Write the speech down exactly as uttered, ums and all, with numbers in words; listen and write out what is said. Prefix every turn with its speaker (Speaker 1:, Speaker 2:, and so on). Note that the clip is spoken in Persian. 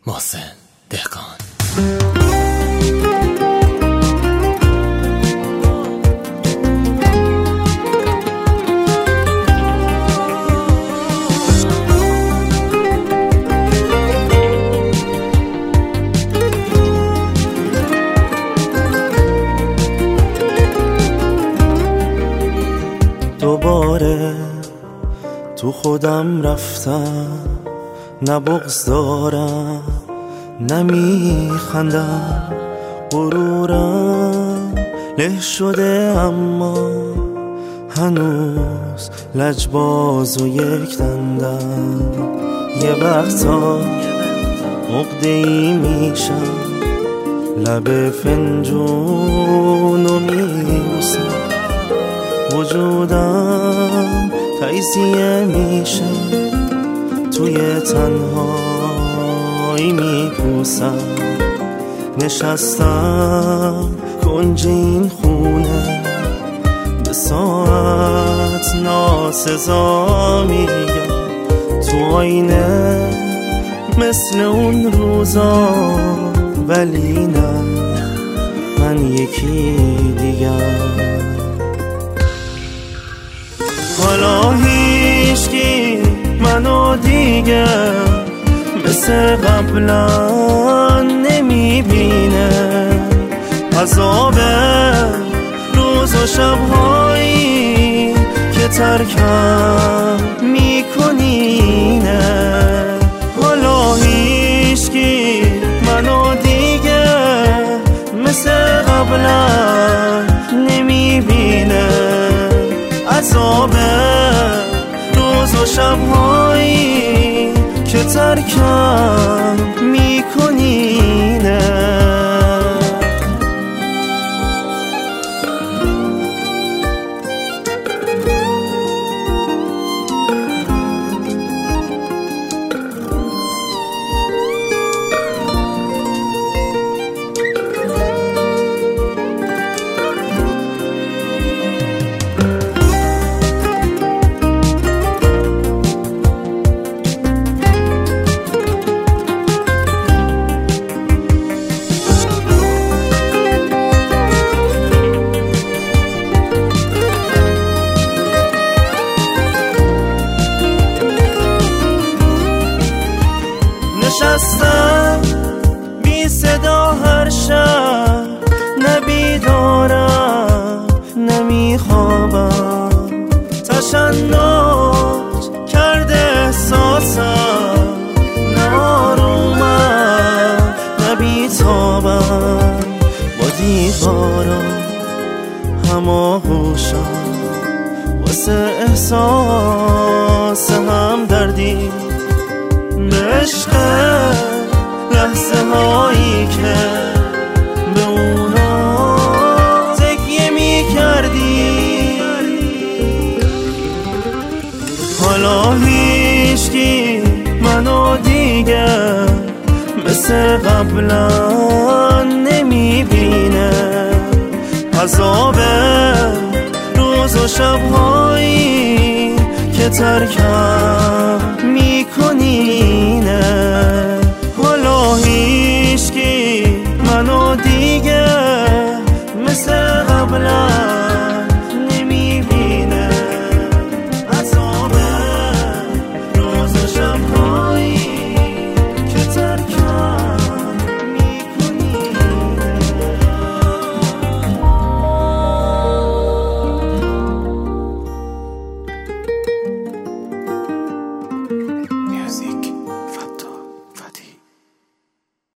Speaker 1: محسن دهقان.
Speaker 2: دوباره تو خودم رفتم، نه بغض دارم نه میخندم، غرورم له شده اما هنوز لجباز و یک دندم. یه وقتا عقده‌ای میشم، لب فنجونو میبوسم، وجودم تجزیه میشه، توی تنهایی میپوسم. نشستم کنج این خونه، به ساعت ناسزا میگم، تو آینه مثل اون روزا، ولی نه من یکی دیگر. حالا هیچکی منو دیگه مثل قبلا نمیبینه، عذاب روز و شبهایی که ترکم میکنینه. حالا هیچکی منو دیگه مثل قبلا نمیبینه، عذاب روز و شبهایی که ترکم میکنینه. نشستم بی صدا هر شب، نبیدارم نمیخوابم، تشنج کرده احساسم، نارومم نبیتابم، با دیوارم هماغوشم، واسه احساس هم دردی، عشق لحظه هایی که به اونا تکیه می کردی. حالا هیچکی منو دیگه مثل قبلا نمیبینه، عذاب روز و شبهایی که ترکم میکنینه.